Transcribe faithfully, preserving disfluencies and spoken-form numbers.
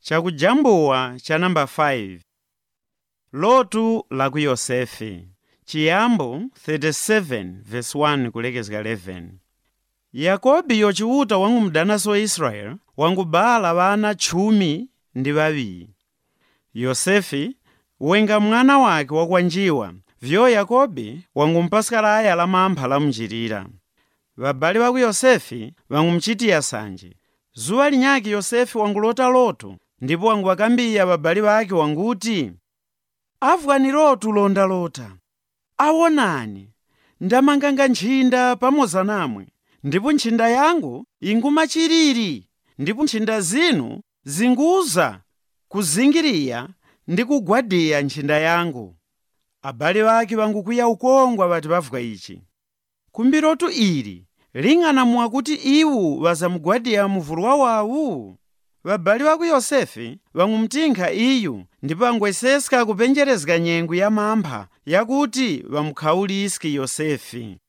Chakujambuwa cha namba five. Lotu la ku Yosefe. Chiyambo thirty-seven verse one kulekezera eleven. Yakobi yochiuta wangu mdanaso Israel wangu bala vana chumi ndi vaviri. Yosefe wenga mwana wake wakwanjiwa vyo Yakobi wangu mpaskala aya la mampha la mjirira. Vabali vaku Yosefe wangu mchitiya sanje. Zuwa linyaki Yosefe wangu lota loto ndipo wangu wakambiya vabali vake wanguti, afwani lotu londa lota. Awonani, ndamanganga nchinda pamoza namwe, ndipo nchinda yangu inguma chiriri, ndipo nchinda zinu zinguza kuzingiriya ndi kugwadiya nchinda yangu. Abale vake vangu kuya ukongwa vati vafwa ichi. Kumbi lotu ili ling'anamwa kuti iwu vazamugwadiya muvulu wawawu. Vabali vaku Yosefe vangumtinkha iyu ndipo angweseska kupenjerezga nyengo ya mampha yakuti vamukhaulisiye Yosefe.